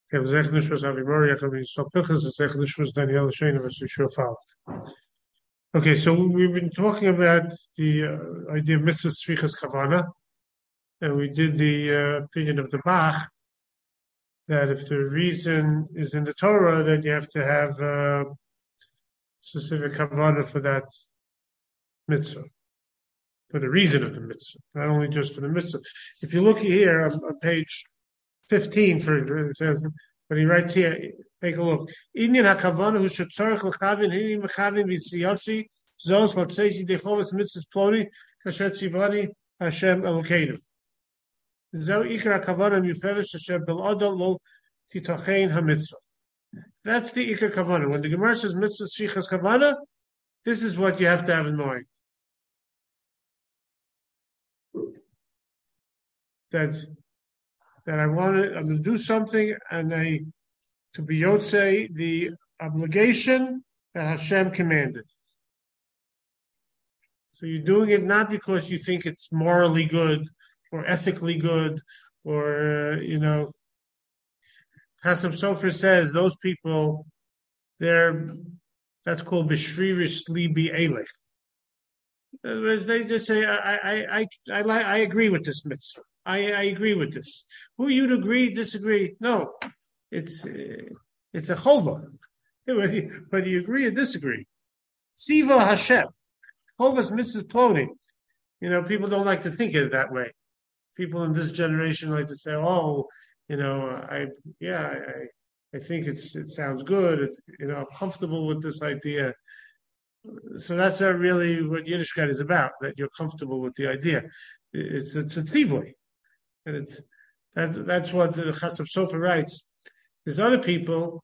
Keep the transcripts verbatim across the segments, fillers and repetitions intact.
Okay, we zeggen dus was Avimori, I mean, so Pichas, we zeggen dus was Daniel Shane, was sure found. Okay, so we've been talking about the uh, idea of mitzvah svichas kavana, and we did the uh, opinion of the Bach that if the reason is in the Torah, then you have to have uh, specific kavana for that mitzvah, for the reason of the mitzvah, not only just for the mitzvah. If you look here on, on page fifteen, for it says, but he writes here, take a look. Inyan hakavana who should tzarich l'chavin hini mechavin v'tziyotzi zos v'tzezi dechovas mitzvahs ploni kasher tzivani Hashem Elokeinu. Zeu ikar hakavana mufevish Hashem bel'odol lo titochein hamitzvah. That's the ikar kavana. When the Gemara says mitzvah shvichas kavana, this is what you have to have in mind. That that I want to, I'm going to do something, and I to be yotze the obligation that Hashem commanded. So you're doing it not because you think it's morally good or ethically good, or uh, you know. Chasam Sofer says those people, they're that's called b'shriris libi elech. In other words, they just say, I, I, I, I, I, I agree with this mitzvah. I, I agree with this. Who you'd agree, disagree? No, it's uh, it's a chova. Whether you, whether you agree or disagree. Tziva Hashem. Chova's mitzvah ploni. You know, people don't like to think of it that way. People in this generation like to say, "Oh, you know, I yeah, I, I think it's it sounds good. It's you know, I'm comfortable with this idea." So that's not really what Yiddishkeit is about. That you're comfortable with the idea. It's it's a tzivui. And it's that's that's what the Chasam Sofer writes. There's other people,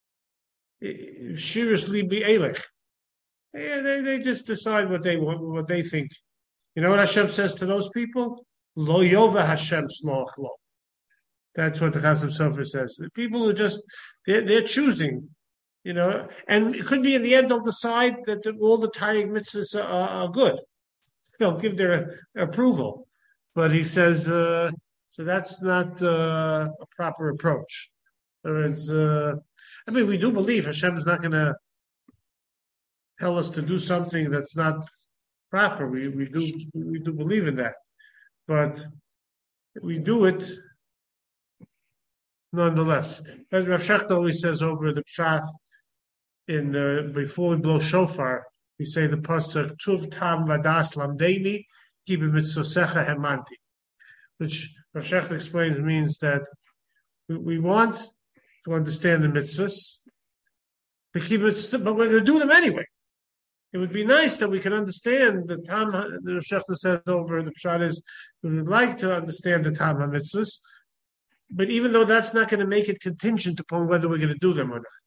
shirus libi elech. Yeah, they they just decide what they want, what they think. You know what Hashem says to those people? Lo yova Hashem sloch lo. That's what the Chasam Sofer says. The people who just they're, they're choosing, you know, and it could be in the end they'll decide that the, all the Taryag mitzvahs are, are good. They'll give their approval, but he says. Uh, So that's not uh, a proper approach. It's, uh, I mean, we do believe Hashem is not going to tell us to do something that's not proper. We we do we do believe in that, but we do it nonetheless. As Rav Shechter always says over the pshat in the before we blow shofar, we say the pasuk Tuv Tam Vadas Lamdeini Ki B'Mitzvosecha Hemanti, which Rav Shechter explains means that we, we want to understand the mitzvahs, but we're going to do them anyway. It would be nice that we can understand the Tam, the Rav Shechter says over the Pshat is, we would like to understand the Tam HaMitzvahs, but even though that's not going to make it contingent upon whether we're going to do them or not.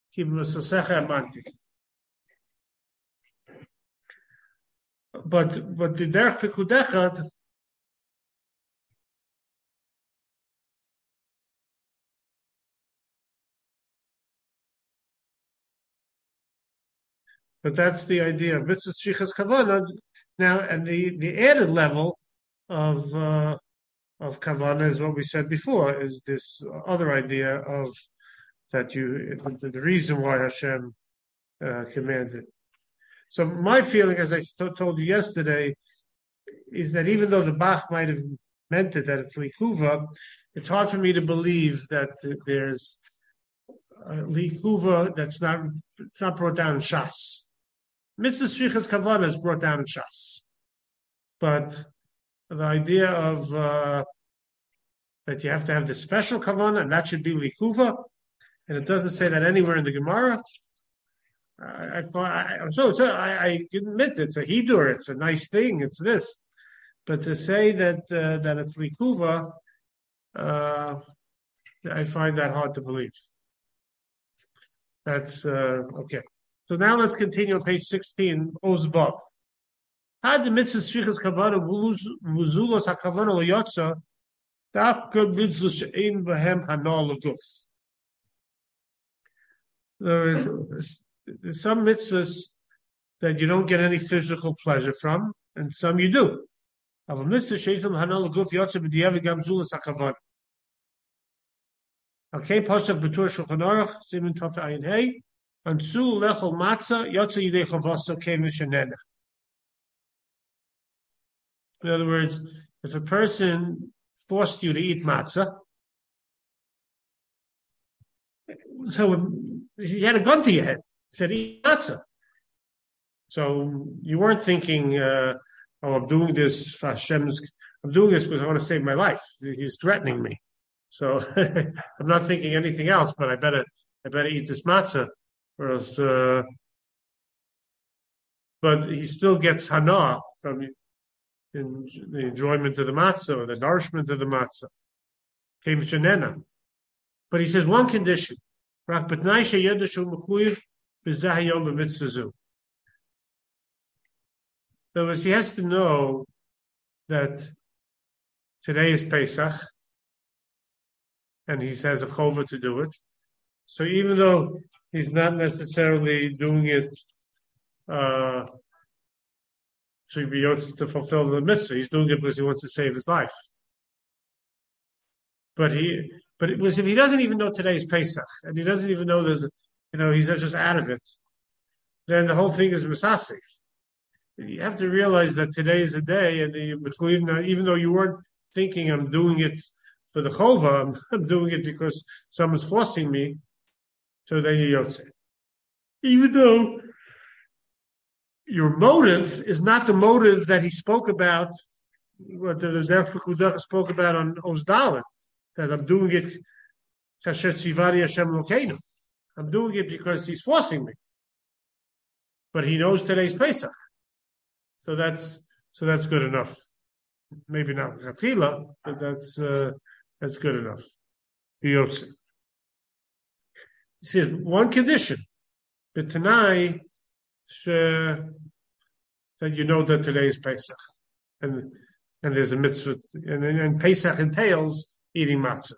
But, but the Derech Pekudechad, But that's the idea of mitzvah shvichas kavana. Now, and the, the added level of uh, of kavana is what we said before. Is this other idea of that you the, the reason why Hashem uh, commanded. So my feeling, as I told you yesterday, is that even though the Bach might have meant it that it's likuva, it's hard for me to believe that there's uh, likuva that's not it's not brought down in Shas. Mitzvah Shvichas Kavana is brought down in Shas. But the idea of uh, that you have to have the special Kavana, and that should be Likuva, and it doesn't say that anywhere in the Gemara. I, I, I, so I, I admit it's a Hidur, it's a nice thing, it's this. But to say that uh, that it's Likuva, uh, I find that hard to believe. That's uh, okay. So now let's continue on page sixteen, Ozbav. Had the mitzvah shvichas kavana vuzulos hakavana loyotza, daf good mitzvah she'ein b'hem hanal l'guf. There is there's some mitzvahs that you don't get any physical pleasure from, and some you do. Of a mitzvah she'ein b'hem hanal l'guf yotza b'diavad gam zulos hakavana. Okay, Pasuk B'Tur Shulchan Aruch, Siman Tov Ayin Hey, Ansu Lechol Matzah, Yotze Yidei Chavaso Kem Mishanena. In other words, if a person forced you to eat matzah, so he had a gun to your head, said eat matzah. So you weren't thinking, uh, oh, I'm doing this for Hashem's, I'm doing this because I want to save my life. He's threatening me. So I'm not thinking anything else, but I better, I better eat this matzah. Or else, uh, but he still gets hana from in the enjoyment of the matzah or the nourishment of the matzah. But he says one condition. In other words, he has to know that today is Pesach, and he has a chova to do it. So even though he's not necessarily doing it uh, to be able to fulfill the mitzvah, he's doing it because he wants to save his life. But he, but it was if he doesn't even know today is Pesach, and he doesn't even know there's, a, you know, he's just out of it, then the whole thing is misasik. You have to realize that today is a day, and even even though you weren't thinking I'm doing it for the chova, I'm, I'm doing it because someone's forcing me. So then you yotze. Even though your motive is not the motive that he spoke about, what the Derech Pekudah spoke about on Ozdalet, that I'm doing it Kasher Tzivari Hashem Lokeinu. I'm doing it because he's forcing me. But he knows today's Pesach. So that's so that's good enough. Maybe not Chatila, but that's uh, that's good enough. Yotze. He says one condition, the Tanai, that you know that today is Pesach, and and there's a mitzvah, and, and Pesach entails eating matzah.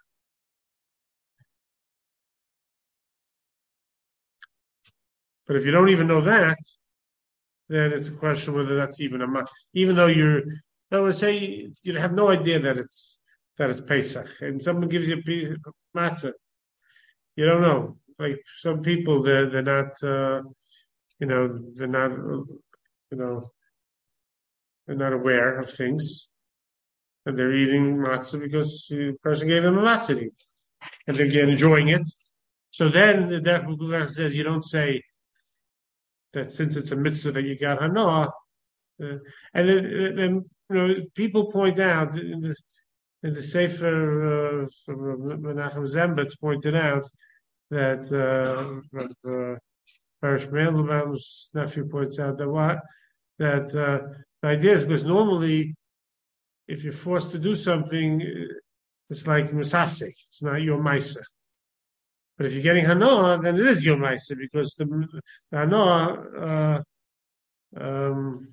But if you don't even know that, then it's a question whether that's even a matzah. Even though you're, I would say you have no idea that it's that it's Pesach, and someone gives you a matzah, you don't know. Like some people, they're they're not, uh, you know, they're not, you know, they're not aware of things, and they're eating matzah because the person gave them a matzah to eat, and they're enjoying it. So then the Derech Pekudah says you don't say that since it's a mitzvah that you got hana, uh, and then, then you know people point out in the in the Sefer uh, from Menachem Zemba, it's pointed out that uh, uh, Parish Mandelbaum's nephew points out that what that uh, the idea is because normally if you're forced to do something, it's like misasek, it's not your maisa. But if you're getting hana, then it is your maisa because the, the hana, uh, um,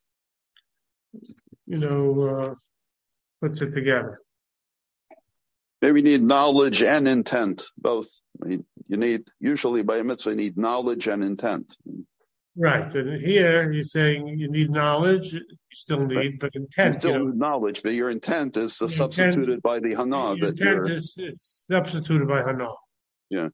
you know, uh, puts it together. Maybe you need knowledge and intent, both. You need, usually by a mitzvah, you need knowledge and intent. Right. And here you're saying you need knowledge, you still need, right. But intent. You still you know, need knowledge, but your intent is your substituted intent, by the hana. Your that intent is, is substituted by hana. Yeah.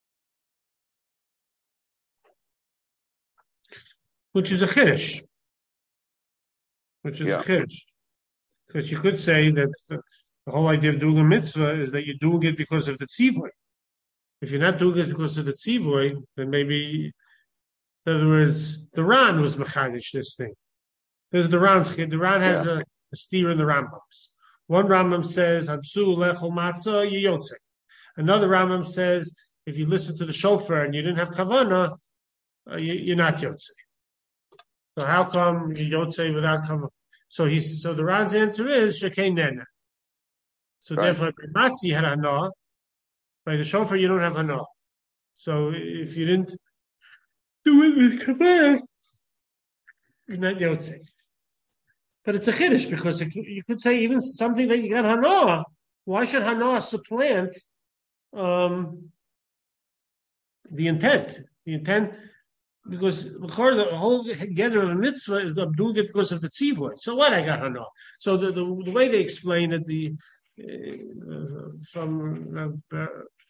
Which is a chiddush. Which is yeah. a chiddush. Because you could say that the, the whole idea of doing a mitzvah is that you're doing it because of the tzivoy. If you're not doing it because of the tzivoy, then maybe, in other words, the Ran was mechadish this thing. There's the Ran's the Ran has yeah. a, a steer in the Rambams. One Rambam says, "Hansu lechol matzah yiyotze." Another Rambam says, if you listen to the shofar and you didn't have kavana, uh, you, you're not yotze. So how come you yotze without kavana? So he's so the Ran's answer is shekei nena. So right. Therefore, by matzah you had hana. By the shofar you don't have hana. So if you didn't do it with kavana, you're not yotze. But it's a chiddush because it, you could say even something that you got hana. Why should hana supplant um, the intent? The intent, because the whole gather of a mitzvah is I'm doing it because of the tzivur. So what? I got hana. So the, the the way they explain it, the uh, from uh,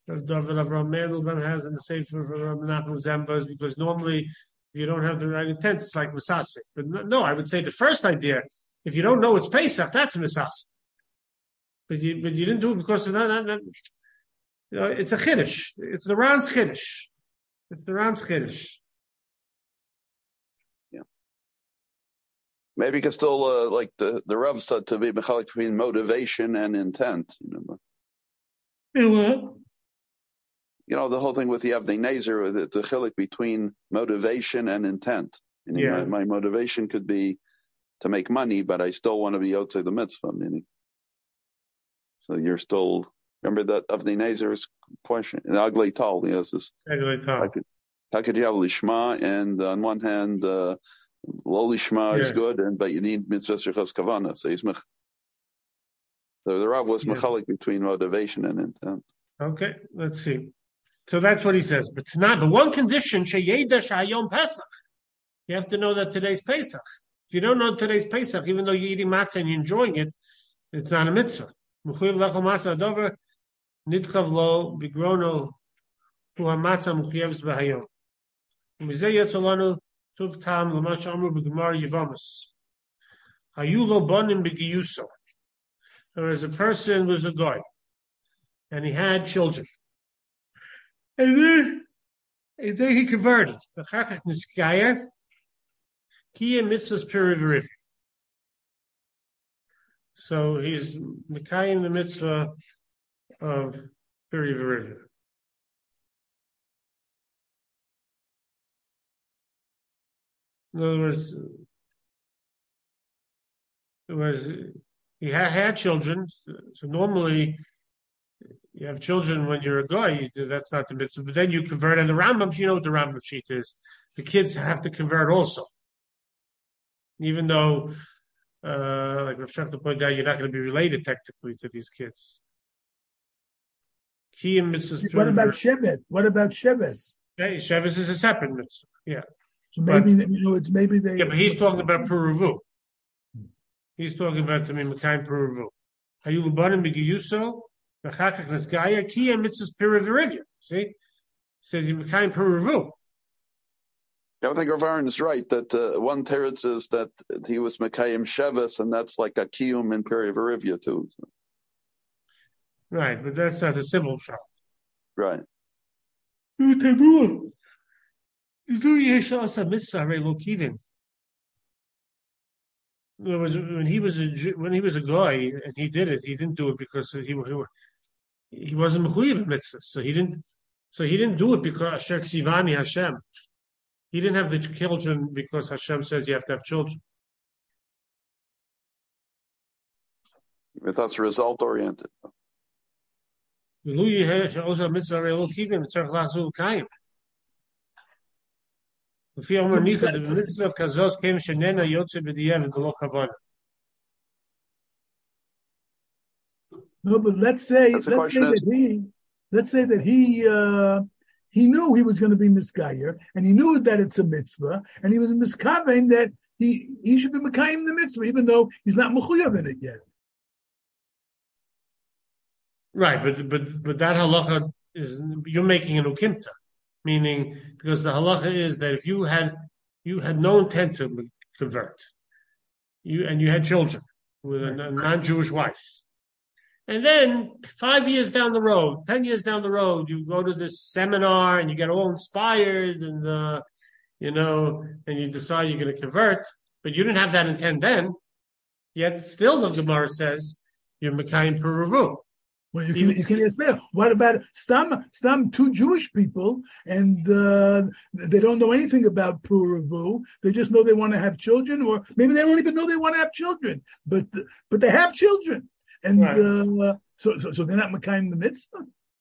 as David Avram Mendelbaum has in the Sefer of Menachem Zembas, because normally if you don't have the right intent, it's like Misasik. But no, I would say the first idea, if you don't know it's Pesach, that's Misasik. But you but you didn't do it because of that. that, that you know, it's a Chiddush. It's the Ran's Chiddush. It's the Ran's Chiddush. Yeah. Maybe you could still, uh, like the, the Rav said, to be mechalik between motivation and intent. You know, Yeah, well, you know, the whole thing with the Avnei Nezer, the, the chilik between motivation and intent. Meaning yeah. my, my motivation could be to make money, but I still want to be outside the mitzvah. Meaning, so you're still, remember that Avnei Nezer's question, the Aglei Tal, yes, is, how could, how could you have Lishma, and on one hand, uh, Lo Lishma yeah. is good, and but you need mitzvah shechas kavana. So he's mech, so the Rav was yeah. mechalik between motivation and intent. Okay, let's see. So that's what he says. But not, but one condition, sheyeda shayom Pesach. You have to know that today's Pesach. If you don't know today's Pesach, even though you're eating matzah and you're enjoying it, it's not a mitzvah. Mechuyev lechol matzah adover nitchav lo bigrono hu hamatzah mechuyev b'hayom. Umizeh yetzolanu tuv tam l'mash amru b'gemar Yevamos. Hayu lo bonim b'giyuso. There was a person was a guy, and he had children. And then, and then he converted. B'chachach niskayer kiya mitzvahs periv. So he's mekayim the mitzvah of periv. In other words, it was he had, had children. So normally, you have children when you're a guy. You, that's not the mitzvah. But then you convert, and the Rambam, you know what the Rambam sheet is. The kids have to convert also, even though, uh, like Rav Shachta pointed out, you're not going to be related technically to these kids. Key and mitzvahs. What about Shevet? What about Shevet? Yeah, Shevet is a separate mitzvah. Yeah. So maybe but, you know it's maybe they. Yeah, but he's talking about Peruvu. He's talking about to me Mekayim Peruvu. Hayu l'banim b'giyuso. See, says you Mekayim Peruvu. I think Rav Aaron is right that uh, one teretz is that he was Mekayim Sheves, and that's like a kiyum in Peri Verivia too. So. Right, but that's not a simple shot. Right. In other words, when he was a when he was a guy and he did it, he didn't do it because he he, he wasn't mechuyev mitzvahs. So he didn't. So he didn't do it because Asher Tzivani Hashem. He didn't have the children because Hashem says you have to have children. But that's result oriented. No, but let's say let's say that he let's say that he uh, he knew he was going to be misgayer, and he knew that it's a mitzvah, and he was miskaven that he he should be mekayim the mitzvah, even though he's not mechuyev in it yet. Right, but but but that halacha is you're making an ukimta. Meaning, because the halacha is that if you had you had no intent to convert, you and you had children with a, a non-Jewish wife, and then five years down the road, ten years down the road, you go to this seminar and you get all inspired, and uh, you know, and you decide you're going to convert, but you didn't have that intent then. Yet, still, the Gemara says you're mekayim peruvu. Well, you can, you can ask me, what about Stam, Stam, two Jewish people, and uh, they don't know anything about Puravu. They just know they want to have children, or maybe they don't even know they want to have children, but but they have children. And right. uh, so, so so they're not Mekayim the mitzvah?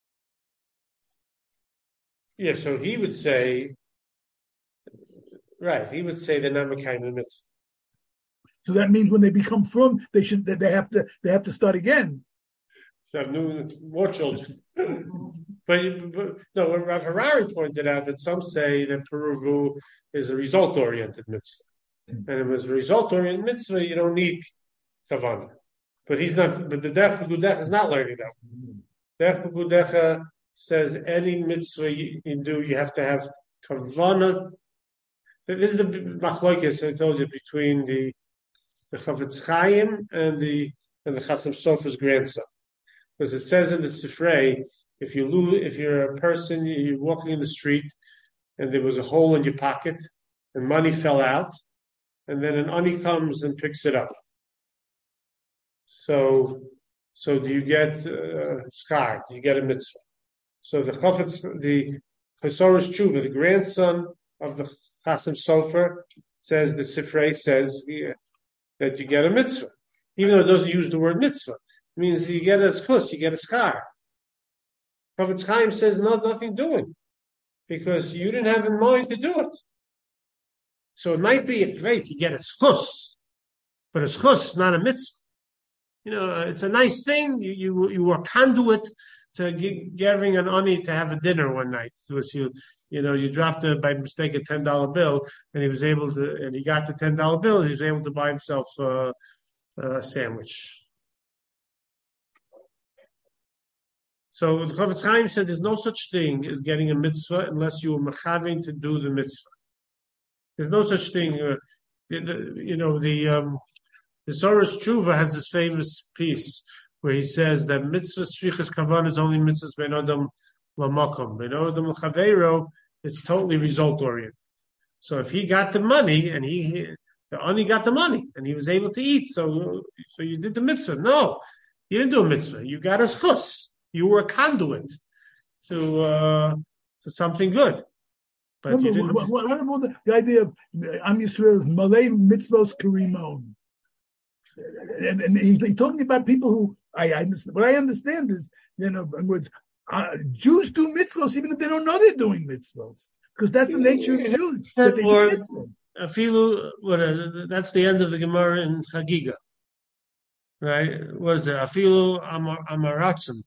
Yeah, so he would say, right, he would say they're not Mekayim the mitzvah. So that means when they become from, they should they have to they have to start again. To have new, more children. but, but no, Rav Harari pointed out that some say that Peruvu is a result-oriented mitzvah. Mm-hmm. And if it's a result-oriented mitzvah, you don't need kavanah. But he's not, but the Derech Pekudecha is not learning that. Derech Pekudecha says any mitzvah you, you do, you have to have kavanah. This is the machlokes I told you between the the Chavetz Chaim and the and the Chasam Sofer's grandson, because it says in the Sifrei, if you lose, if you're a person, you're walking in the street, and there was a hole in your pocket, and money fell out, and then an ani comes and picks it up. So, so do you get uh, schar? Do you get a mitzvah? So the Chavetz, the Chesoros Tshuva, the grandson of the Chasam Sofer, says the Sifrei says yeah, that you get a mitzvah, even though it doesn't use the word mitzvah. It means you get a schus, you get a schar. Chavetz Chaim says no, nothing doing, because you didn't have in mind to do it. So it might be a place you get a schus, but a schus, not a mitzvah. You know, it's a nice thing. You you you were conduit to giving an ani to have a dinner one night. So you you know you dropped a, by mistake a ten dollar bill, and he was able to, and he got the ten dollar bill. He was able to buy himself uh, a sandwich. So the Chavetz Chaim said there's no such thing as getting a mitzvah unless you were mechaving to do the mitzvah. There's no such thing. Uh, you know the. Um, The Soros Tshuva has this famous piece where he says that mitzvah shvichas kavan is only mitzvahs ben adam lamakom. Ben adam l'chaveiro, it's totally result oriented. So if he got the money and he, the ani got the money and he was able to eat, so so you did the mitzvah. No, you didn't do a mitzvah. You got a schus. You were a conduit to uh, to something good. But no, you but didn't. What, what, what about the, the idea of Am Yisrael's malay mitzvos karimon? And, and he's he talking about people who I, I understand. What I understand is, you know, words, uh, Jews do mitzvahs even if they don't know they're doing mitzvahs, because that's the nature of Jews. That they do mitzvahs. Afilu, what? Uh, that's the end of the Gemara in Chagiga, right? What is it? Afilu amar, amaratzim.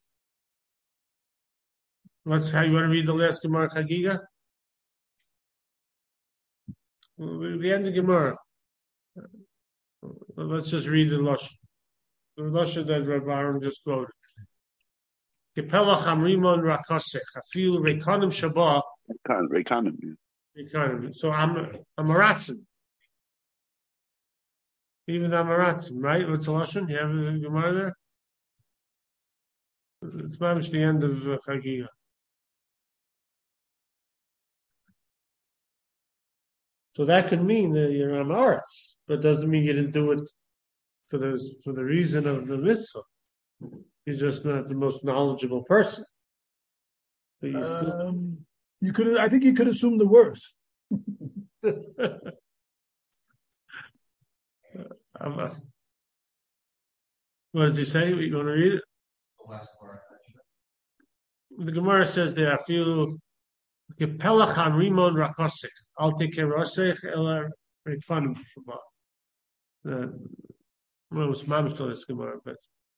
What's how you want to read the last Gemara Chagiga? The end of Gemara. Let's just read the Lashon. The Lashon that Rabbi Aaron just quoted. Kepelach amrimon rakosech afil rekonim shabah. Rekonim. Rekonim. So I'm amaratzim. Even amaratzim, right? What's the Lashon? You have the Gemara there. It's mamish the end of uh, Chagiga. So that could mean that you're amaretz, but doesn't mean you didn't do it for the for the reason of the mitzvah. You're just not the most knowledgeable person. You, um, you could, I think, you could assume the worst. What does he say? You want to read it? The Gemara says there, I feel. Gepelach han rimon rakosek. I'll take care of ela rekfanim shabbat. Well, it was mamish to this Gemara, but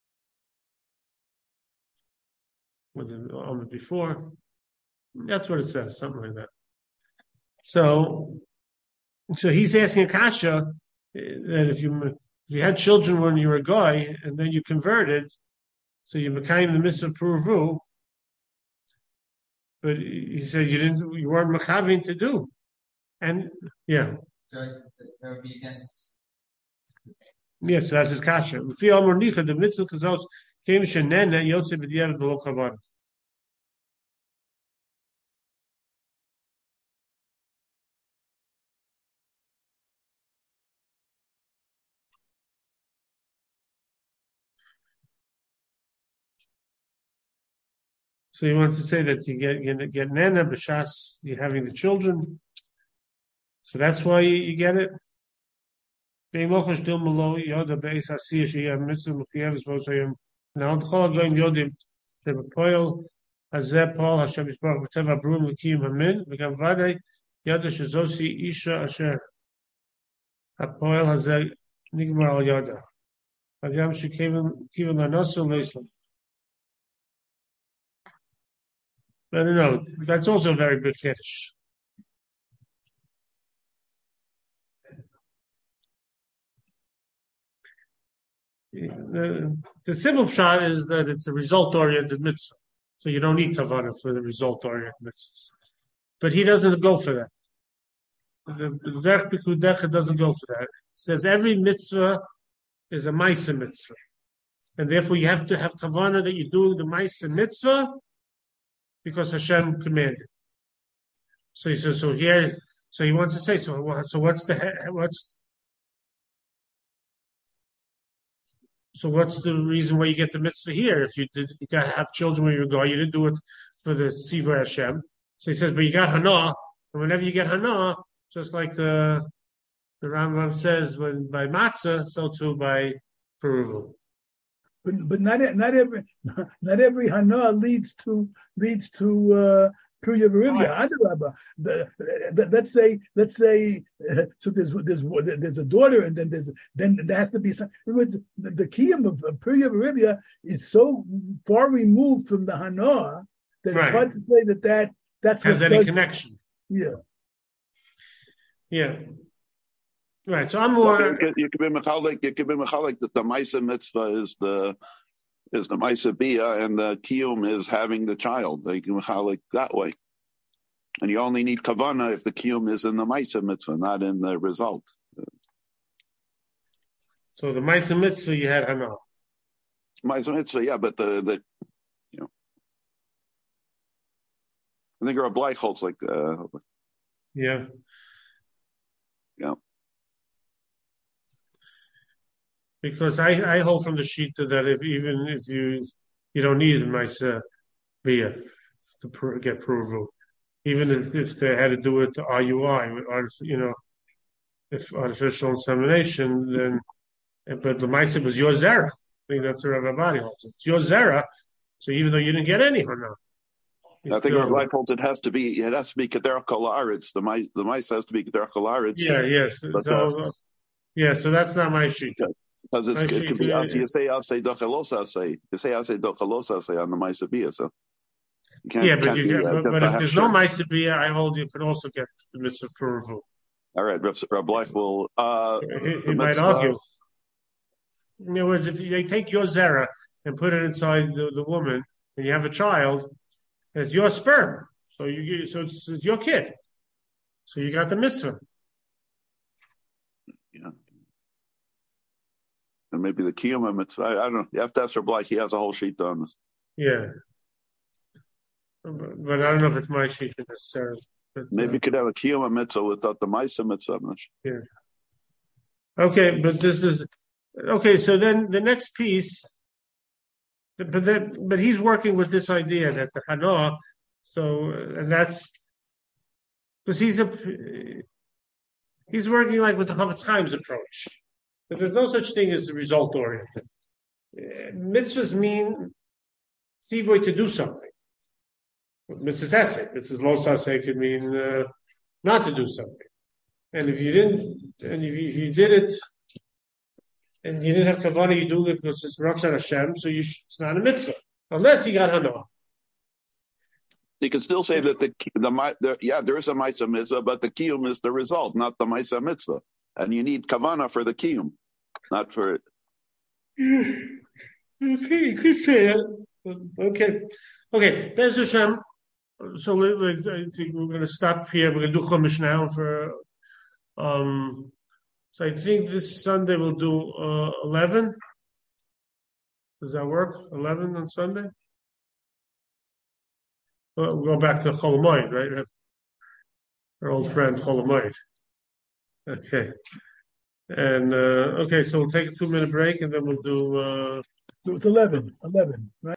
was it on before? That's what it says, something like that. So, so he's asking Akasha that if you if you had children when you were a guy and then you converted, so you became the mitzvah purvu. But he said you didn't, you weren't machavin to do, and yeah. So that would be against. Yes, so that's his kasha. We feel more nicha the mitzvah kazos came shenen that yotze b'diavad below kavan. So he wants to say that you get you get nana b'shas, you're having the children. So that's why you, you get it. Now the chol hagoyim yodim shebepoel hazeh Paul Hashem yisbarach b'teva brum l'kiyum hamin v'gam vadei yada shezosi isha asher hapoel hazeh nigmar al yada v'gam shekiven lanosu leislam. I don't know. That's also a very big kiddush. The, the simple shot is that it's a result-oriented mitzvah. So you don't need kavanah for the result-oriented mitzvahs. But he doesn't go for that. The Derech Pikudecha doesn't go for that. It says every mitzvah is a Maisa mitzvah. And therefore you have to have kavanah that you're doing the Maisa mitzvah because Hashem commanded. So he says, so here, so he wants to say, so, so what's the, what's, so what's the reason why you get the mitzvah here? If you did, you got to have children when you go, you didn't do it for the Siva Hashem. So he says, but you got Hana, and whenever you get Hana, just like the the Rambam says, when by matzah, so too by peruvu. But but not not every not every Hana leads to leads to uh, Purya Varivya. Adarabba. Let's say let's say uh, so there's there's there's a daughter, and then there's then there has to be some. The, the kiyum of, of Purya Varivya is so far removed from the Hana that right. It's hard to say that that that's has any does, connection. Yeah. Yeah. Right. So I'm more. You could, you could be mechalik. You could be mechalik that the Maisa mitzvah is the is the Maisa bia, and the kiyum is having the child. They can mechalik that way, and you only need kavana if the kiyum is in the Maisa mitzvah, not in the result. So the Maisa mitzvah you had hana. Maisa mitzvah, yeah, but the the you know, I think Rav Bleich holds like uh, yeah. Yeah. Because I, I hold from the sheet that if even if you you don't need a Maisa bia to pr- get approval, even if, if they had to do it to R U I, you know, if artificial insemination, then but the Maisa was your zera. I think that's what everybody holds. It's your zera, so even though you didn't get any or no. I think our life holds it has to be it has to be Kederach Kol Haaretz. The mice the mice has to be Kederach Kol Haaretz. Yeah, yes. But, so uh, yeah, so that's not my sheet. Because it's, it could be yeah, you say I'll say Dochelos say you say I'll say Dochelos say on the Maisa bia. So you can't, yeah, but can't you be, get, uh, but, but if there's sure. no Maisa bia, I hold you could also get the mitzvah peruvu. All right, Reb Bleich will. Uh, he he might mitzvah. argue. In other words, if they take your zera and put it inside the, the woman, and you have a child. It's your sperm, so you so it's, it's your kid. So you got the mitzvah. Yeah, and maybe the kiyum mitzvah. I, I don't know. You have to ask Bleich. He has a whole sheet on this. Yeah, but, but I don't know if it's my sheet necessarily. But, maybe uh, you could have a kiyum mitzvah without the Maisa mitzvah. I'm not sure. Yeah. Okay, but this is okay. So then the next piece. But then, but he's working with this idea that the Hana, so and that's because he's a he's working like with the Chavetz Chaim's approach. But there's no such thing as result oriented. Mitzvahs mean tzivoy to do something. Mitzvahs esek, mitzvahs lo saseh could mean uh, not to do something. And if you didn't, and if you, if you did it. And you didn't have kavanah, you do it because it's Ratzon Hashem, so you sh- it's not a mitzvah. Unless you got hana. You can still say that the, the, the yeah, there is a Maisa mitzvah, but the kiyum is the result, not the Maisa mitzvah. And you need kavanah for the kiyum, not for it. Okay, you could say that. Okay. Okay, Bez Hashem. So we, we, I think we're going to stop here. We're going to do Chumash now for... um. So I think this Sunday we'll do uh, eleven. Does that work? eleven on Sunday? Well, we'll go back to Chol Hamoed, right? That's our old friend Chol Hamoed. Okay. And, uh, okay, so we'll take a two-minute break and then we'll do... Uh, so it's eleven. eleven, right?